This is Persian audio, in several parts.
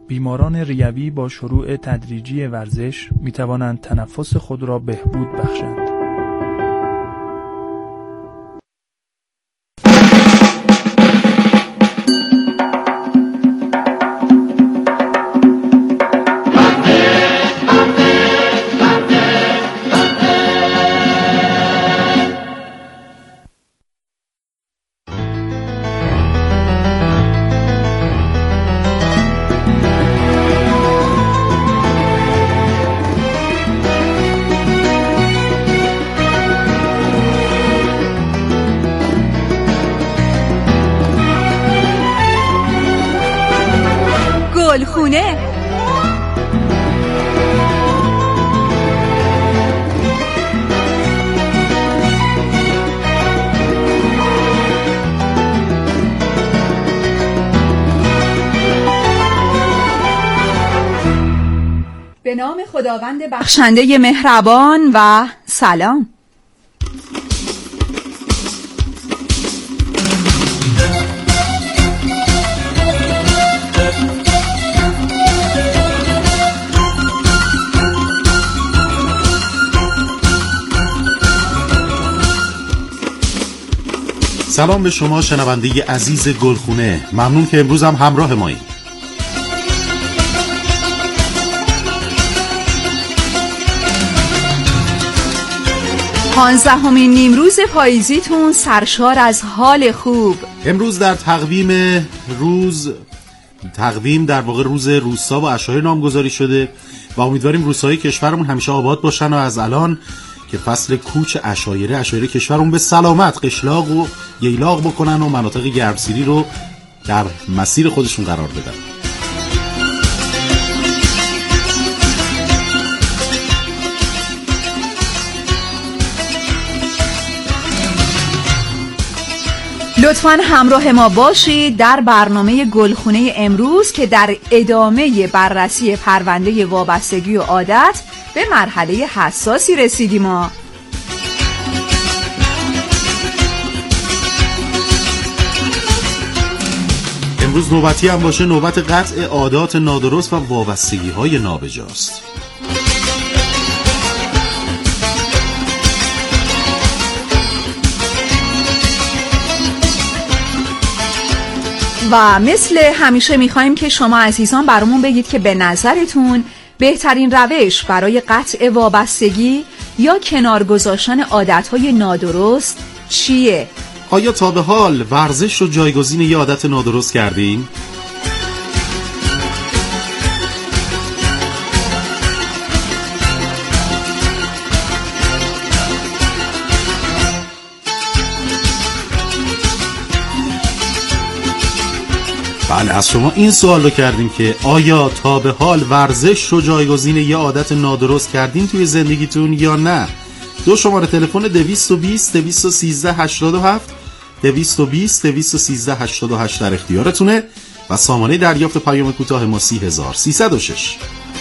بیماران ریوی با شروع تدریجی ورزش می توانند تنفس خود را بهبود بخشند. گلخونه. به نام خداوند بخشنده مهربان و سلام. سلام به شما شنونده عزیز گلخونه، ممنون که امروز هم همراه مایید. پانزدهمین نیمروز پاییزیتون سرشار از حال خوب. امروز در تقویم در واقع روز روستا و عشایر نامگذاری شده و امیدواریم روستاهای کشورمون همیشه آباد باشن و از الان که فصل کوچ عشایر کشورمون به سلامت قشلاق و ییلاق بکنن و مناطق گرمسیری رو در مسیر خودشون قرار بدن. لطفاً همراه ما باشید در برنامه گلخونه امروز که در ادامه بررسی پرونده وابستگی و عادت به مرحله حساسی رسیدیم. امروز نوبتی هم باشه نوبت قطع عادات نادرست و وابستگی های نابجاست. و مثل همیشه میخوایم که شما عزیزان برامون بگید که به نظرتون بهترین روش برای قطع وابستگی یا کنار گذاشتن عادتهای نادرست چیه؟ آیا تا به حال ورزش رو جایگزین یه عادت نادرست کردین؟ بله، از شما این سوال رو کردیم که آیا تا به حال ورزش رو جایگزین یه عادت نادرست کردین توی زندگیتون یا نه؟ دو شماره تلفن 220 213 87 220 213 88 در اختیارتونه و سامانه دریافت پیام کوتاه ما 30306.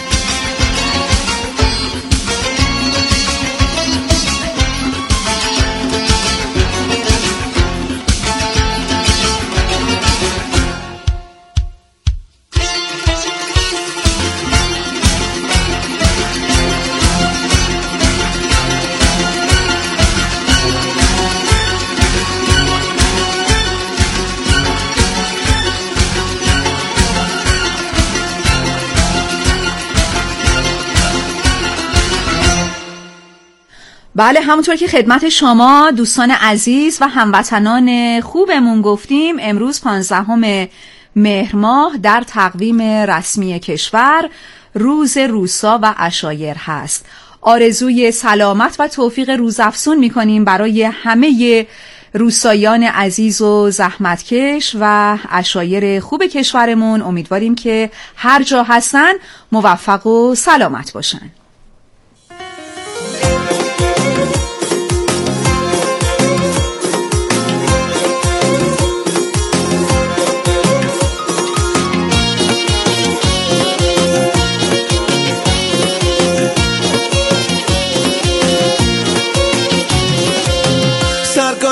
بله، همونطور که خدمت شما دوستان عزیز و هموطنان خوبمون گفتیم، امروز 15 مهر ماه در تقویم رسمی کشور روز روستا و عشایر هست. آرزوی سلامت و توفیق روزافزون میکنیم برای همه روستاییان عزیز و زحمتکش و عشایر خوب کشورمون. امیدواریم که هر جا هستن موفق و سلامت باشن.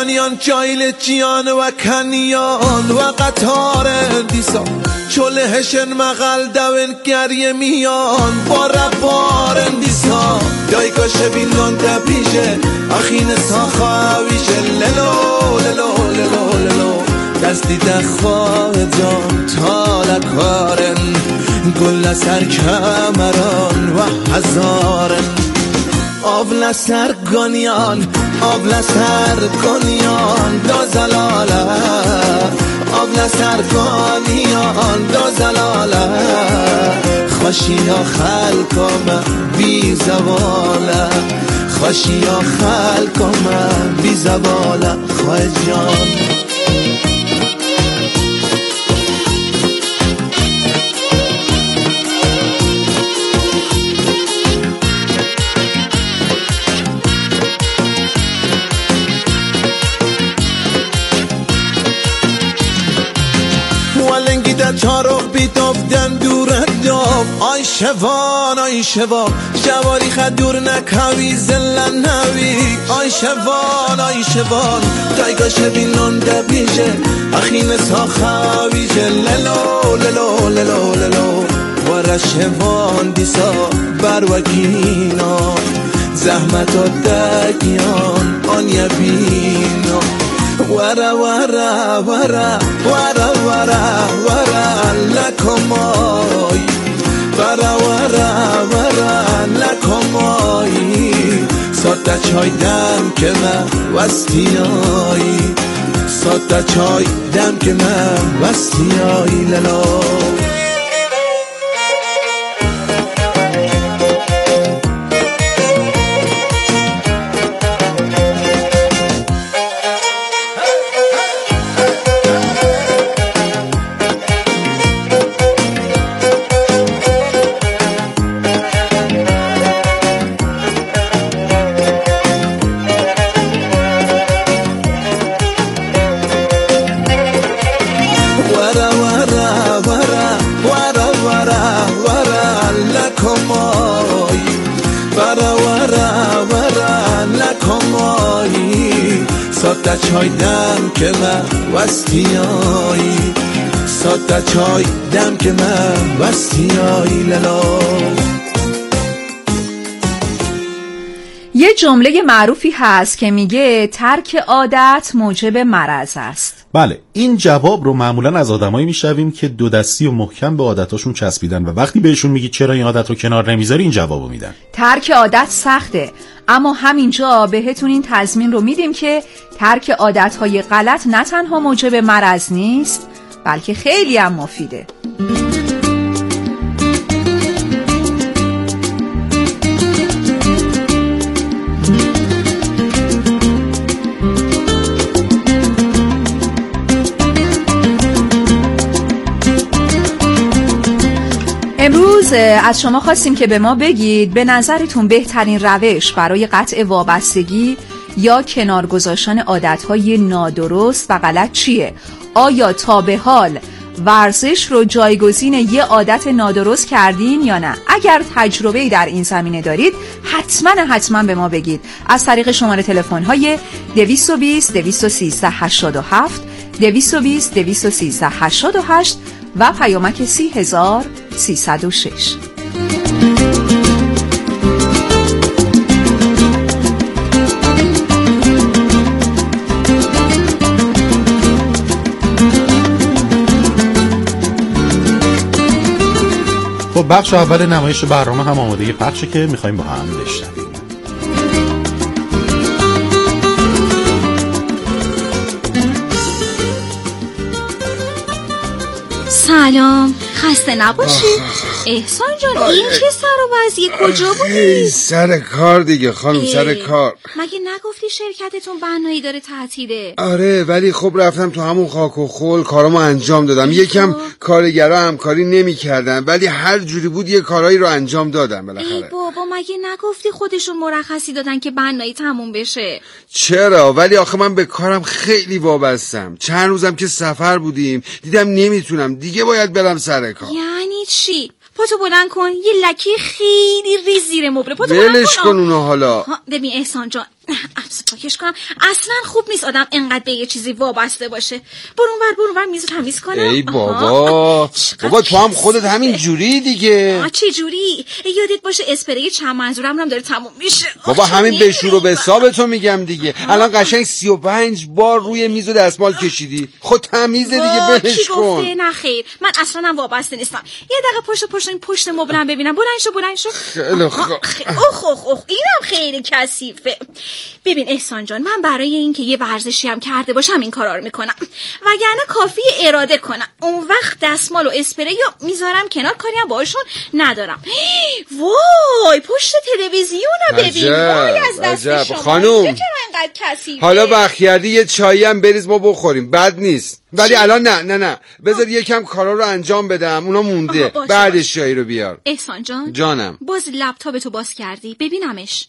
کنیان جایل جیان و کنیان و قطار دیسا چلهشن مغل دوین گریه میان بار دیسا دایگاش بینان دبیشه اخین ساخاویشه للو للو للو للو دستی دخواه جان تالکارن گل سر کمران و هزارن آبل سر گانیان آبل سر گانیان دو زلاله آبل سر گانیان دو زلاله خوشیا خلقم بی زواله خوشیا خلقم بی زواله خواه جان چارو بیتافتن دور داف آی شوان جواری خد دور نکوی زلن نوی آی شوان دایگاش بینان دبیشه اخین ساخاویشه للو للو للو للو ورا شوان دیسا بروکینا زحمت و دگیان آن یبینا ورا ورا ورا ورا ورا ورا لکمای ورا ورا ورا لکمای ساده چای دم که من وستیایی ساده چای دم که من وستیایی للا ساده چای دم که من وستیایی ساده چای دم که من وستیایی للا یه جمله معروفی هست که میگه ترک عادت موجب مرض است. بله، این جواب رو معمولا از آدمایی میشنویم که دو دستی و محکم به عادتاشون چسبیدن و وقتی بهشون میگی چرا این عادت رو کنار نمیذاری این جوابو میدن. ترک عادت سخته، اما همینجا بهتون این تضمین رو میدیم که ترک عادتهای غلط نه تنها موجب مرض نیست بلکه خیلی هم مفیده. امروز از شما خواستیم که به ما بگید به نظرتون بهترین روش برای قطع وابستگی یا کنار گذاشتن عادتهای نادرست و غلط چیه؟ آیا تا به حال ورزش رو جایگزین یه عادت نادرست کردین یا نه؟ اگر تجربه‌ای در این زمینه دارید حتما به ما بگید از طریق شماره تلفن‌های 220 213 87 220 213 88 و پیامک 30306. خب بخش اول نمایش برنامه هم آماده پخشه که میخواییم با هم بشنویم. سلام، خسته نباشی. احسان جان این چه سر و وضعیه؟ کجا بودی؟ سر کار دیگه خانم، سر کار. مگه نگفتی شرکتتون بنایی داره تعطیله؟ آره ولی خب رفتم تو همون خاک و خول کارامو انجام دادم. یکم کارگرا همکاری نمی‌کردن ولی هر جوری بود یه کارایی رو انجام دادم بالاخره. ای بابا مگه نگفتی خودشون مرخصی دادن که بنایی تموم بشه؟ چرا؟ ولی آخه من به کارم خیلی وابستم. چند روزم که سفر بودیم دیدم نمیتونم دیگه، باید برم سر کار. یعنی چی؟ پاتو بلند کن، یه لکه خیلی ریز زیر مبله. پاتو بلند کن. ولش کن اونو حالا. ببین احسان جان عبس پاکش کنم. اصلا خوب نیست آدم اینقدر به یه چیزی وابسته باشه. برون ور میز تمیز کنم. ای بابا بابا تو هم خودت همین جوری دیگه. چه جوری؟ یادت باشه اسپری چند منظورم هم داره تموم میشه. بابا همین به شور و به حساب تو میگم دیگه. الان قشنگ 35 بار روی میز و دستمال کشیدی. خود تمیزه دیگه، بلش کن. نه خیر، من اصلا هم وابسته نیستم. یه دقیقه پشت مبلم ببینم. بلند شو. خیلی خوب. اینم خیلی کثیفه. ببین احسان جان، من برای اینکه یه ورزشی هم کرده باشم این کارا رو میکنم، وگرنه کافی اراده کنم. اون وقت دستمال و اسپری رو میذارم کنار، کاری هم باشون ندارم. وای پشت تلویزیون رو ببین. وای از دست شما خانوم، چرا اینقدر کثیفه؟ حالا وقت یه چایی هم بریز ما بخوریم، بد نیست. ولی الان نه بذار یکم کارا رو انجام بدم، اونا مونده. بعدش چایی رو بیار. احسان جان جانم، باز لپتاپتو باز کردی؟ ببینمش.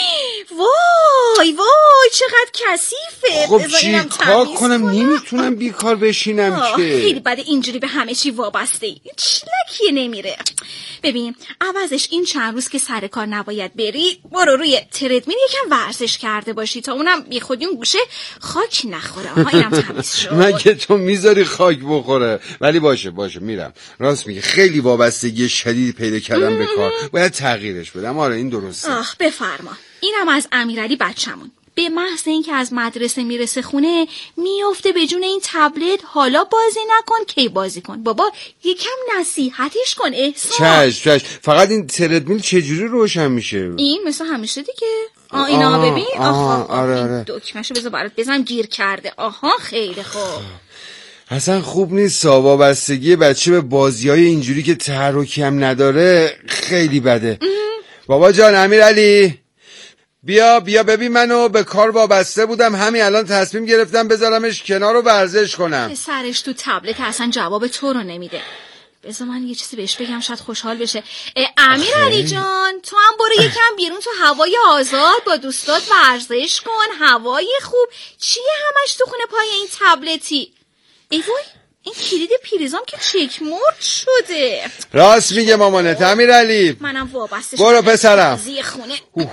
وای چقدر کثیفه. خب چی کار کنم؟ نمیتونم بیکار بشینم که. خیلی بده اینجوری به همه چی وابسته ای. چلکیه نمیره. ببین عوضش این چند روز که سر کار نباید بری، برو روی تردمیل یکم ورزش کرده باشی تا اونم بی خودی اون گوشه خاک نخوره. اینم تمیز شد. مگه تو میذاری خاک بخوره؟ ولی باشه میرم. راست میگه، خیلی وابستگی شدید پیدا کردم به کار، باید تغییرش بدم. آره این درسته. بفرما. اینم از امیرعلی بچمون. به محض اینکه از مدرسه میرسه خونه میافته به جون این تبلت. حالا بازی نکن، کی بازی کن. بابا یکم نصیحتش کن احسان. چش. فقط این تردمیل چجوری روشن میشه؟ این مثل همیشه دیگه. اینا ببین. آره. دکمه‌شو بذار برات بزنم، گیر کرده. خیلی خوب. اصلا خوب نیست. وابستگی بچه به بازی‌های اینجوری که تحرکی هم نداره خیلی بده. بابا جان، امیرعلی بیا ببین، منو به کار وابسته بودم، همین الان تصمیم گرفتم بذارمش کنار و ورزش کنم. سرش تو تبلت اصلا جواب تو رو نمیده. بذار من یه چیزی بهش بگم، شاید خوشحال بشه. امیرعلی جان، تو هم برو یکم بیرون تو هوای آزاد با دوستات ورزش کن. هوای خوب. چیه همش تو خونه پای این تبلتی؟ ای وای، این کلید پریزام که چک مرد شده. راست میگه مامانت امیرعلی. منم وابسته برو پسرم. زی خونه.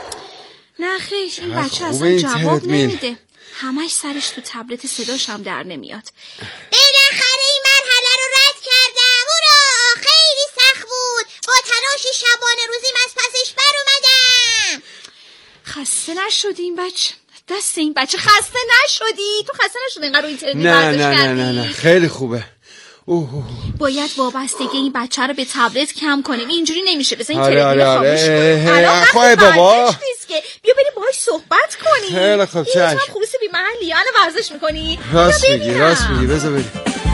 نه خیر، این بچه اصلا جواب نمیده. همش سرش تو تبلت، صداش هم در نمیاد. بالاخره این مرحله رو رد کردم. اورا خیلی سخت بود. با تلاشی شبانه روزیم از پسش بر اومدم. خسته نشدی این بچه؟ دست این بچه خسته نشدی؟ تو خسته نشدی اینقدر رو اینترنت ورزش کردی؟ نه خیلی خوبه. باید وابستگی این بچه رو به تبلت کم کنیم. اینجوری نمیشه. بذار این تلویزیون خاموش کنیم. الان خواهی بابا نیست که بیا بریم باهاش صحبت کنیم. خیلی خوب. چشم. این خروس بی محلی الان ورزش میکنی؟ راست میگی بذار بریم.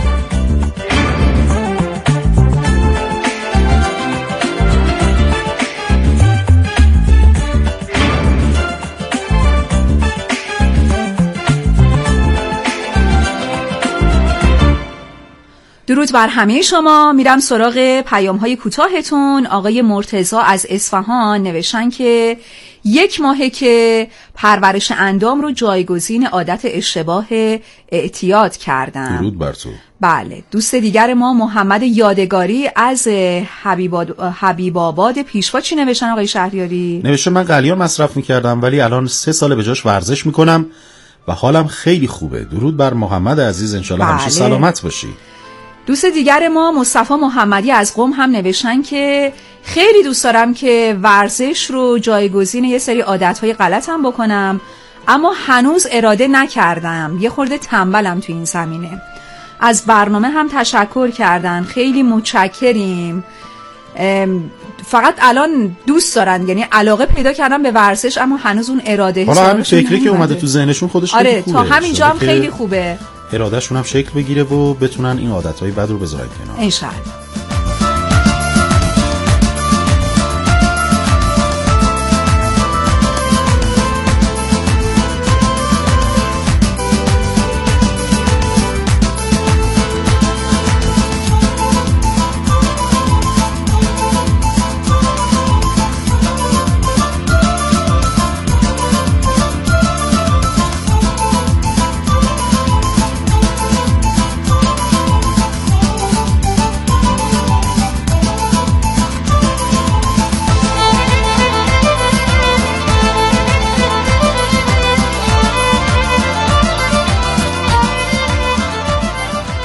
درود بر همه شما. میرم سراغ پیام‌های کوتاهتون. آقای مرتضی از اصفهان نوشتن که 1 ماهه که پرورش اندام رو جایگزین عادت اشتباه اعتیاد کردم. درود بر تو. بله. دوست دیگر ما محمد یادگاری از حبیب آباد پیشوا چی نوشتن آقای شهریاری؟ نوشته من قلیان مصرف میکردم ولی الان 3 ساله به جاش ورزش میکنم و حالم خیلی خوبه. درود بر محمد عزیز، انشالله همیشه سلامت باشی. دوست دیگر ما مصطفی محمدی از قم هم نوشتن که خیلی دوست دارم که ورزش رو جایگزین یه سری عادتهای غلطم بکنم، اما هنوز اراده نکردم. یه خورده تنبلم تو این زمینه. از برنامه هم تشکر کردن، خیلی متشکریم. فقط الان دوست دارن، یعنی علاقه پیدا کردن به ورزش، اما هنوز اون اراده حالا همین فکری که اومده تو ذهنشون خودش خیلی خوبه. تا همینجا هم خیلی خوبه. ارادهشون هم شکل بگیره و بتونن این عادتهای بد رو بذارن کنار. انشالله.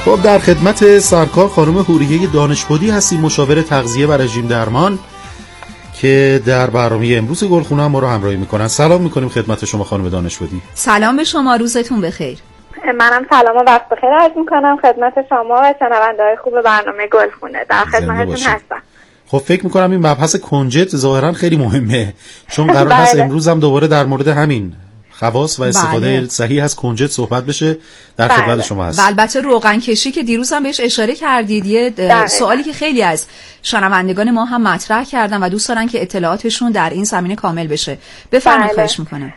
خب در خدمت سرکار خانم حوریه دانشبودی هستیم، مشاور تغذیه و رژیم درمان که در برنامه امروز گلخونه هم ما رو همراهی میکنن. سلام میکنیم خدمت شما خانم دانشبودی. سلام به شما، روزتون بخیر. منم سلام و وقت بخیر عرض میکنم خدمت شما و شنونده‌های خوب برنامه گلخونه. در خدمتتون هستم. خب فکر میکنم این مبحث کنجد ظاهرا خیلی مهمه، چون قرار هست امروز هم دوباره در مورد همین خواص و استفاده صحیح از کنجد صحبت بشه. در خدمت شما هست. و البته روغن کشی که دیروز هم بهش اشاره کردید، یه سوالی که خیلی از شنوندگان ما هم مطرح کردن و دوست دارن که اطلاعاتشون در این زمینه کامل بشه. بفرمایید. خواهش میکنم.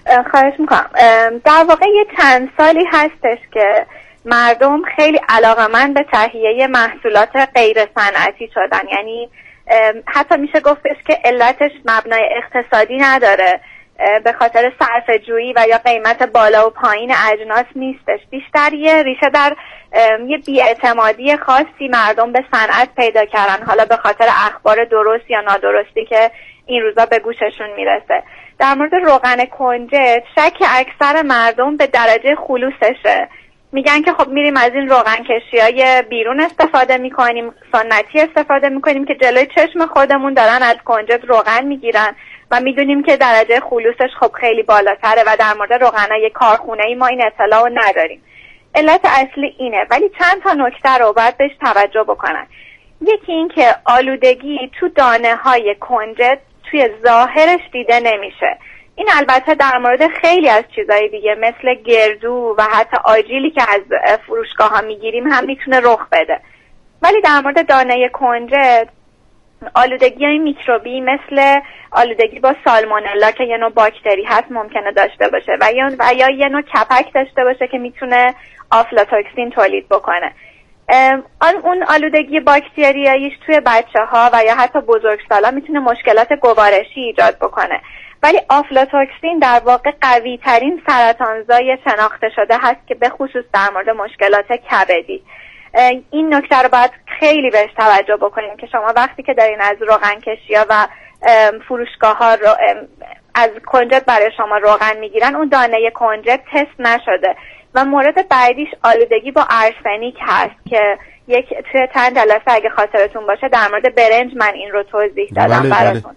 در واقع یه چند سالی هستش که مردم خیلی علاقه‌مند به تهیه محصولات غیر صنعتی شدن، یعنی حتی میشه گفتش که علتش مبنای اقتصادی نداره، به خاطر صرفه‌جویی و یا قیمت بالا و پایین اجناس نیستش، بیشتر یه ریشه در یه بی‌اعتمادی خاصی مردم به صنعت پیدا کردن، حالا به خاطر اخبار درست یا نادرستی که این روزا به گوششون میرسه. در مورد روغن کنجد شک اکثر مردم به درجه خلوصشه، میگن که خب میریم از این روغن کشی‌های بیرون استفاده میکنیم، سنتی استفاده میکنیم که جلوی چشم خودمون دارن از کنجد روغن میگیرن و میدونیم که درجه خلوصش خب خیلی بالاتره و در مورد روغنای کارخونه‌ای ما این اطلاع نداریم. علت اصلی اینه، ولی چند تا نکته رو باید بهش توجه بکنن. یکی این که آلودگی تو دانه‌های کنجد توی ظاهرش دیده نمیشه. این البته در مورد خیلی از چیزهای دیگه مثل گردو و حتی آجیلی که از فروشگاه ها میگیریم هم میتونه رخ بده، ولی در مورد دانه کنجد آلودگی های میکروبی مثل آلودگی با سالمونلا که یه نوع باکتری هست ممکنه داشته باشه و یا یه نوع کپک داشته باشه که میتونه آفلاتوکسین تولید بکنه. اون آلودگی باکتریاییش توی بچه ها و یا حتی بزرگسالا میتونه مشکلات گوارشی ایجاد بکنه، ولی آفلاتوکسین در واقع قوی ترین سرطانزای شناخته شده هست که به خصوص در مورد مشکلات کبدی. این نکته رو باید خیلی بهش توجه بکنیم که شما وقتی که دارین از روغن کشی‌ها و فروشگاه‌ها از کنجد برای شما روغن میگیرن، اون دانه کنجد تست نشده. و مورد بعدیش آلودگی با آرسنیک هست که توی چند جلسه اگه خاطرتون باشه در مورد برنج من این رو توضیح دادم براتون.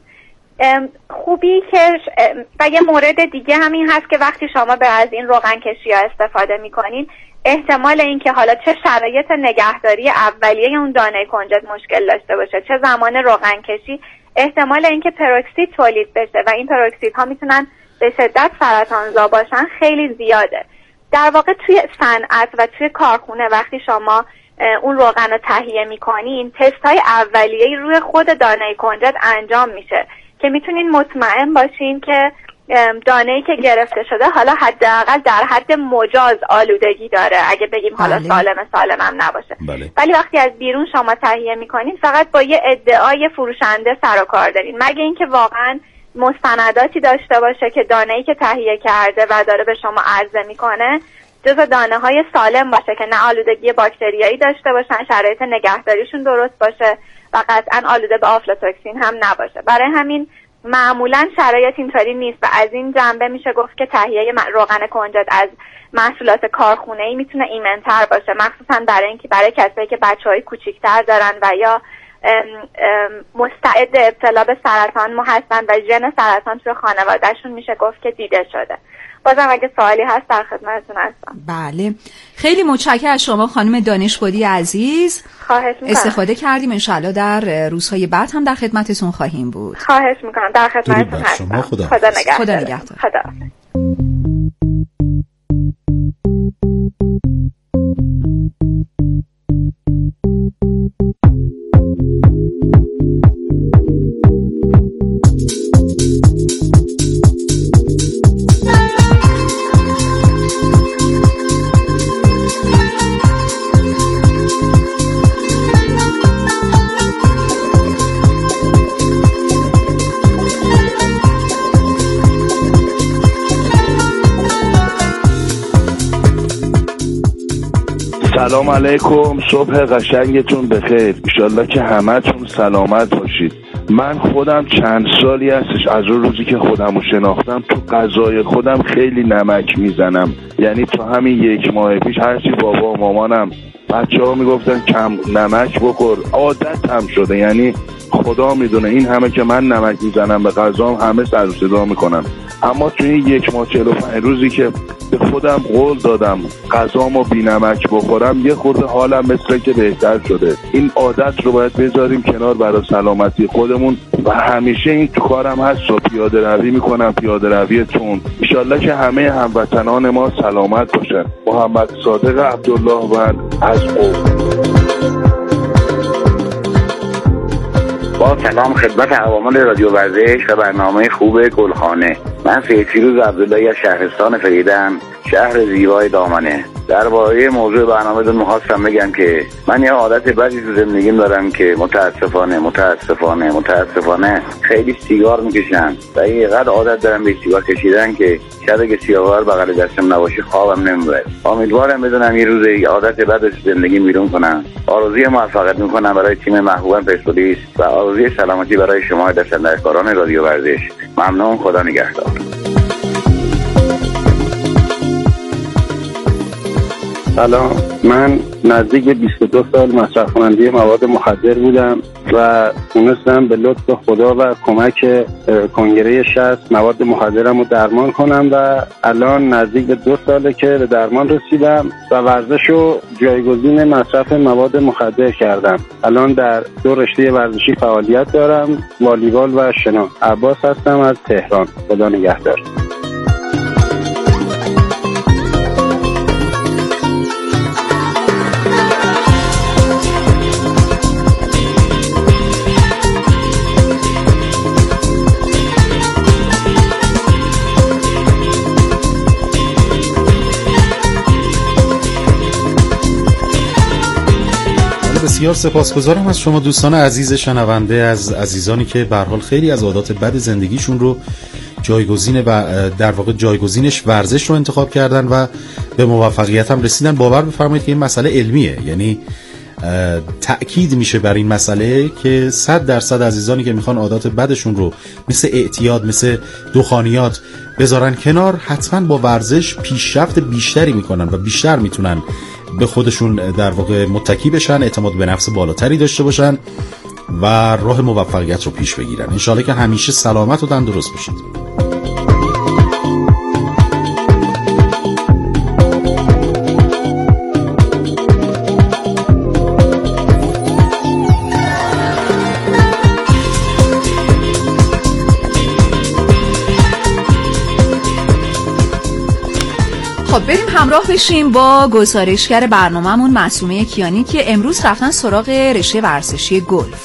خوبی که و یه مورد دیگه همین هست که وقتی شما از این روغن کشی ها استفاده میکنین، احتمال این که حالا چه شرایط نگهداری اولیه اون دانه کنجد مشکل داشته باشه، چه زمان روغن کشی، احتمال این که پروکسید تولید بشه و این پروکسید ها میتونن به شدت سرطانزا باشن خیلی زیاده. در واقع توی صنعت و توی کارخونه وقتی شما اون روغن رو تهیه میکنین، تست های اولیه‌ای روی خود دانه کنجد انجام میشه که میتونین مطمئن باشین که دانه‌ای که گرفته شده حالا حداقل در حد مجاز آلودگی داره، اگه بگیم حالا سالم هم نباشه. ولی وقتی از بیرون شما تهیه میکنین فقط با یه ادعای فروشنده سر و کار دارین، مگه اینکه واقعا مستنداتی داشته باشه که دانه‌ای که تهیه کرده و داره به شما عرضه میکنه جزو دانه‌های سالم باشه که نه آلودگی باکتریایی داشته باشن، شرایط نگهداریشون درست باشه و قطعاً آلوده به آفلاتوکسین هم نباشه. برای همین معمولاً شرایط اینطوری نیست و از این جنبه میشه گفت که تهیه روغن کنجد از محصولات کارخونه‌ای میتونه ایمن‌تر باشه، مخصوصاً برای کسایی که بچه‌های کوچیک‌تر دارن و یا مستعد ابتلا به سرطان هستن و ژن سرطان تو خانوادهشون میشه گفت که دیده شده. بازم اگه سوالی هست در خدمتتون هستم. بله، خیلی متشکرم از شما خانم دانشبودی عزیز. خواهش میکنم. استفاده کردیم، انشالله در روزهای بعد هم در خدمتتون خواهیم بود. خواهش میکنم، در خدمتتون هستم. خدا نگهدار. خدا. سلام علیکم، صبح قشنگتون بخیر، انشالله که همتون سلامت باشید. من خودم چند سالی هستش از اون روزی که خودم رو شناختم تو غذای خودم خیلی نمک میزنم، یعنی تا همین 1 ماه پیش هرچی بابا و مامانم بچه‌ها میگفتن کم نمک بخور، عادت هم شده. یعنی خدا میدونه این همه که من نمک میزنم به غذام همه سر و صدا میکنن، اما توی این 1 ماه 45 روزی که به خودم قول دادم غذامو بی نمک بخورم، یه خورده حالم مثل که بهتر شده. این عادت رو باید بذاریم کنار برای سلامتی خودمون و همیشه این تو کارم هست و پیاده روی میکنم، پیاده روی تون. انشالله که همه هموطنان ما سلامت باشن. محمد صادق عبدالله و از قم. با سلام خدمت عوامل رادیو ورزش و برنامه خوب گلخانه. من فیروز عبداللهی از شهرستان فریدن، شهر زیبای دامنه. درباره موضوع برنامه‌تون می‌خواستم بگم که من یه عادت بدی تو زندگیم دارم که متاسفانه خیلی سیگار میکشم و اینقدر عادت دارم به سیگار کشیدن که شب که سیگار بغل دستم نباشه خوابم نمیبره. امیدوارم بدونم یه روز یه عادت بد از زندگیم بیرون کنم. آرزوی موفقیت میکنم برای تیم محبوبم پرسپولیس و آرزوی سلامتی برای شما دستاندرکاران رادیو ورزش. ممنون، خدا نگهدار. سلام، من نزدیک 22 سال مصرف کننده مواد مخدر بودم و تونستم به لطف خدا و کمک کنگره 60 مواد مخدرم رو درمان کنم و الان نزدیک به 2 ساله که به درمان رسیدم و ورزش رو جایگزین مصرف مواد مخدر کردم. الان در 2 رشته ورزشی فعالیت دارم، والیبال و شنا. عباس هستم از تهران. خدا نگهدار. بسیار سپاسگزارم از شما دوستان عزیز شنونده، از عزیزانی که به هر حال خیلی از عادات بد زندگیشون رو جایگزین و در واقع جایگزینش ورزش رو انتخاب کردن و به موفقیت هم رسیدن. باور بفرمایید که این مسئله علمیه، یعنی تأکید میشه بر این مسئله که 100% عزیزانی که میخوان عادات بدشون رو مثل اعتیاد، مثل دخانیات بذارن کنار، حتما با ورزش پیشرفت بیشتری میکنن و بیشتر میتونن به خودشون در واقع متکی بشن، اعتماد به نفس بالاتری داشته باشن و راه موفقیت رو پیش بگیرن. انشالله که همیشه سلامت و تندرست باشید. خب بریم همراه بشیم با گزارشگر برنامه‌مون معصومه کیانی که امروز رفتن سراغ رشته ورزشی گلف.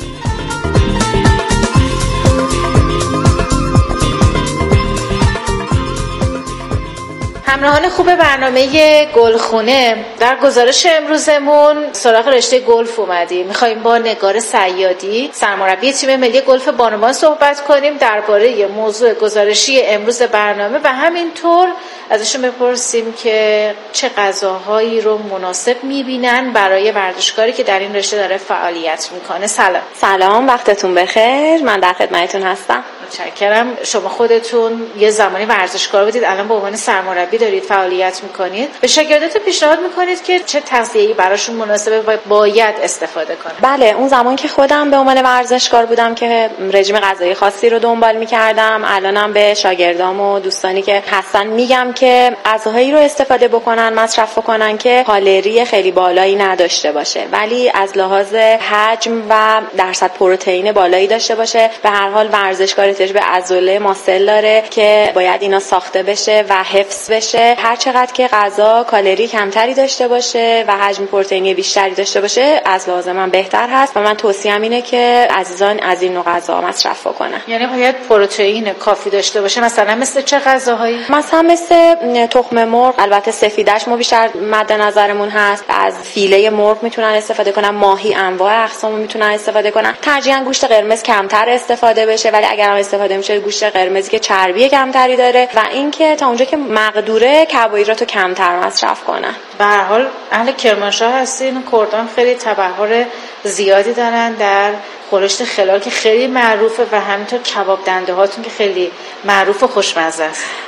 همراهان خوب برنامه گلخونه، در گزارش امروزمون سراغ رشته گلف اومدیم. میخوایم با نگار صیادی، سرمربی تیم ملی گلف بانوان صحبت کنیم درباره موضوع گزارشی امروز برنامه و همینطور ازشون بپرسیم که چه غذاهایی رو مناسب میبینن برای ورزشکاری که در این رشته داره فعالیت میکنه. سلام، وقتتون بخیر. من در خدمتتون هستم. متشکرم. شما خودتون یه زمانی ورزشکار بودید، الان به عنوان سرمربی دارید فعالیت میکنید. به شاگرداتون پیشنهاد میکنید که چه تغذیه‌ای براشون مناسبه و باید استفاده کنن؟ بله، اون زمان که خودم به عنوان ورزشکار بودم که رژیم غذایی خاصی رو دنبال میکردم، الانم به شاگردام و دوستانی که هستن میگم که غذاهایی رو استفاده بکنن، مصرف بکنن که کالری خیلی بالایی نداشته باشه ولی از لحاظ حجم و درصد پروتئین بالایی داشته باشه. به هر حال ورزشکار احتیاج به عضله ماسل داره که باید اینا ساخته بشه و حفظ بشه. هر چقدر که غذا کالری کمتری داشته باشه و حجم پروتئینی بیشتری داشته باشه از لحاظ من بهتر هست و من توصیه‌ام اینه که عزیزان از این نوع غذا مصرف کنن. یعنی باید پروتئین کافی داشته باشه. مثلا مثل چه غذاهایی؟ مثلا مثل تخم مرغ، البته سفیدش ما بیشتر مد نظرمون هست. از فیله مرغ میتونن استفاده کنن، ماهی انواع اقسامو میتونن استفاده کنن. ترجیحاً گوشت قرمز کمتر استفاده بشه، ولی اگر هم استفاده میشه گوشت قرمزی که چربی کمتری داره و اینکه تا اونجا که مقدوره کربوهیدراتو کمتر مصرف کنن. به هر حال اهل کرمانشاه هستین، کردان خیلی تبحر زیادی دارن در خورشت خلال که خیلی معروفه و همینطور کباب دنده هاتون که خیلی معروف و خوشمزه است.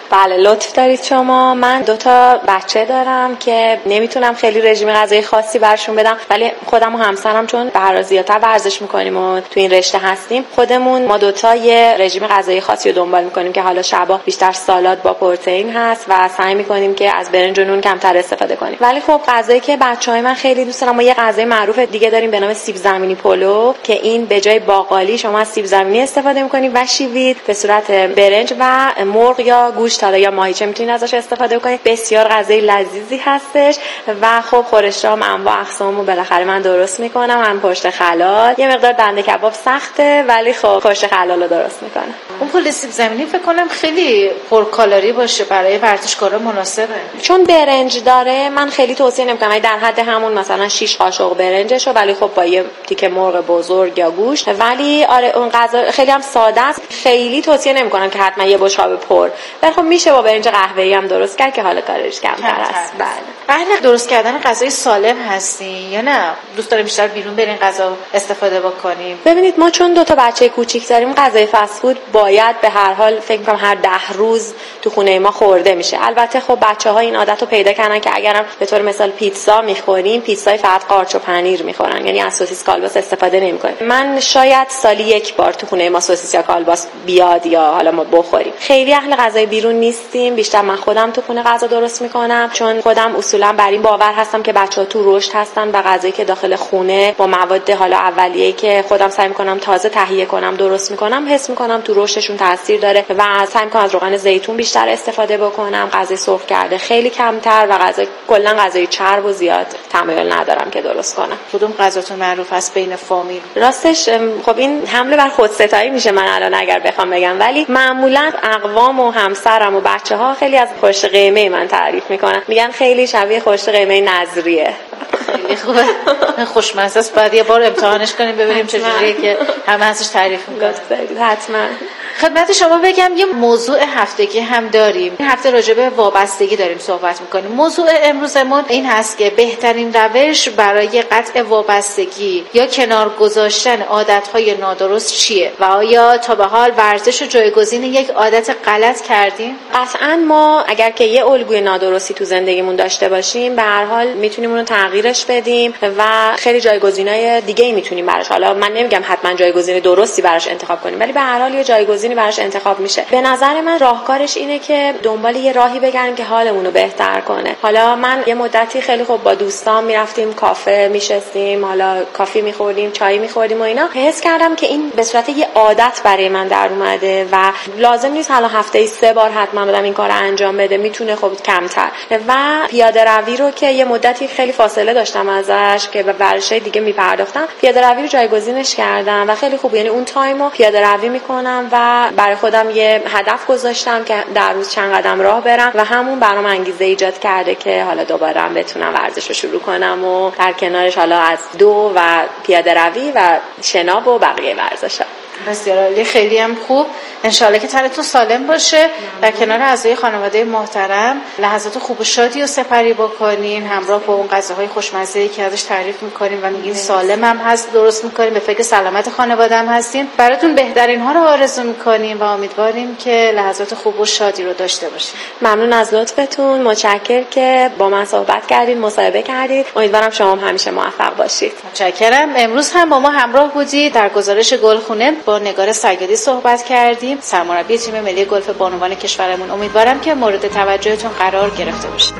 بله لطف دارید شما. من 2 بچه دارم که نمیتونم خیلی رژیم غذایی خاصی برشون بدم، ولی خودم و همسرم چون به هر حال زیادتر ورزش میکنیم و تو این رشته هستیم، خودمون ما 2 یه رژیم غذایی خاصی رو دنبال میکنیم که حالا شبا بیشتر سالاد با پروتئین هست و سعی میکنیم که از برنج و نون کمتر استفاده کنیم. ولی خب غذایی که بچهای من خیلی دوست دارن، ما یه غذای معروف دیگه داریم به نام سیب زمینی پلو که این به جای باقالی شما از سیب زمینی استفاده میکنید و شیوید به صورت برنج و مرغ یا گوشت یا ماهیچه میتونید ازش استفاده کنید. بسیار غذای لذیذی هستش و خب خورشام انواع اقسامو بالاخره من درست میکنم. هم پشت خلال، یه مقدار دنده کباب سخته ولی خب پشت خلال رو درست میکنم. اون پلو سیب زمینی فکر کنم خیلی پرکالری باشه، برای ورزشکارا مناسبه. چون برنج داره من خیلی توصیه نمیکنم، در حد همون مثلا 6 قاشق برنجشو، ولی خب با یه تیکه مرغ بزرگ یا گوشت. ولی آره اون غذا خیلی هم ساده است، خیلی توصیه نمیکنم که حتما یه بشقاب پر، ولی خب میشه با برنج قهوه‌ای هم درست کرد که حالا کارش کمتر است. بله. اهل درست کردن غذای سالم هستی یا نه دوست داریم بیشتر بیرون بریم غذا استفاده بکنیم؟ ببینید ما چون 2 بچه کوچیک داریم، غذای فست فود باید به هر حال فکر کنم هر 10 روز تو خونه ما خورده میشه. البته خب بچه‌ها این عادت رو پیدا کردن که اگرم به طور مثال پیتزا میخوریم، پیتزای فقط قارچ و پنیر میخورن، یعنی از سوسیس کالباس استفاده نمیکنیم. من شاید سالی 1 بار تو خونه ما سوسیس یا کالباس بیاد یا حالا ما بخوریم. خیلی اهل غذای بیرون نیستیم، بیشتر من خودم تو خونه غذا درست میکنم، چون خودم اصولا بر این باور هستم که بچه‌ها تو رشد هستن و غذایی که داخل خونه با مواد حالا اولیه‌ای که خودم سعی میکنم تازه تهیه کنم درست میکنم، حس میکنم تو رشدشون تاثیر داره و سعی میکنم از روغن زیتون بیشتر استفاده بکنم، غذای سرخ کرده خیلی کمتر و غذای کلا غذای چرب و زیاد تمایل ندارم که درست کنم. کدوم غذاتون معروف است بین فامیل؟ راستش خب این حمله بر خودستایی میشه من الان اگر بخوام بگم، ولی معمولا اقوام و همسرم و بچه‌ها خیلی از خورشت قیمه من تعریف میکنن، میگن خیلی شبیه خورشت قیمه نظریه. خیلی خوبه، خوشمزه است. بعد یه بار امتحانش کنیم ببینیم چجوریه که همه ازش تعریف میکنن. حتما. خدمت شما بگم یه موضوع هفتگی هم داریم. این هفته راجع به وابستگی داریم صحبت میکنیم. موضوع امروزمون این هست که بهترین روش برای قطع وابستگی یا کنار گذاشتن عادتهای نادرست چیه و آیا تا به حال ورزش رو جایگزین یک عادت غلط کردیم؟ قطعا ما اگر که یه الگوی نادرستی تو زندگیمون داشته باشیم به هر حال میتونیم اونو تغییرش بدیم و خیلی جایگزینای دیگه‌ای میتونیم براش، حالا من نمیگم حتما جایگزین درستی براش انتخاب کنیم، ولی به هر حال یه جایگزینی براش انتخاب میشه. به نظر من راهکارش اینه که دنبال یه راهی بگردیم که حالمون رو بهتر کنه. حالا من یه مدتی خیلی خوب با دوستام میرفتیم کافه میشستیم، حالا کافی میخوردیم، چای میخوردیم و اینا، حس کردم که این به صورت یه عادت برای من در اومده و لازم نیست حالا هفته‌ای 3 بار حتما بدم این کارو انجام بده، میتونه خب کمتر. و پیاده روی رو که یه مدتی خیلی فاصله داشتم ازش که به ورزش‌های دیگه میپرداختم، پیاده روی رو جایگزینش کردم و خیلی خوب، یعنی اون تایمو پیاده روی میکنم و برای خودم یه هدف گذاشتم که در روز چند قدم راه برم و همون برام انگیزه ایجاد کرده که حالا دوباره بتونم ورزش رو شروع کنم و در کنارش حالا از دو و پیاده روی و شنا و بقیه ورزش‌ها. بسیار عالی، خیلی هم خوب. انشالله که تنتون سالم باشه، در کنار اعضای خانواده محترم لحظات خوب و شادی رو سپری بکنین، همراه با اون غذاهای خوشمزه‌ای که ازش تعریف می‌کنیم و میگین سالم هم هست درست می‌کنیم، به فکر سلامت خانواده هم هستین. براتون بهترین ها رو آرزو می‌کنیم و امیدواریم که لحظات خوب و شادی رو داشته باشین. ممنون از لطفتون، متشکرم که با من صحبت کردید، مصاحبه کردید. امیدوارم شما هم همیشه موفق باشید. متشکرم. امروز هم با ما همراه بودید. در گزارش گلخونه با نگار سیادی صحبت کردیم، سرمربی تیم ملی گلف بانوان کشورمون. امیدوارم که مورد توجهتون قرار گرفته باشه.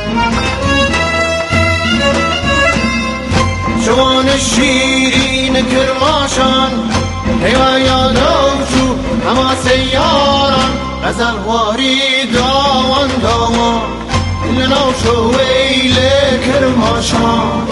جوان شیرین کرماشان هیوا یادوچو اما سیاران غزل واری داوان داوان لنوشو ویل کرماشان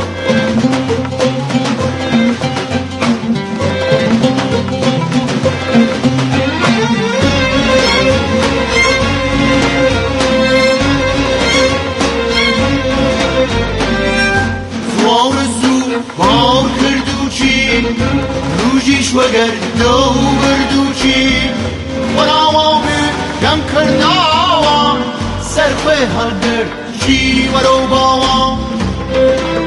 روزیش وگر دو بردوچی وراوامه گم کرداوان سرخه هر در چی ورو باوان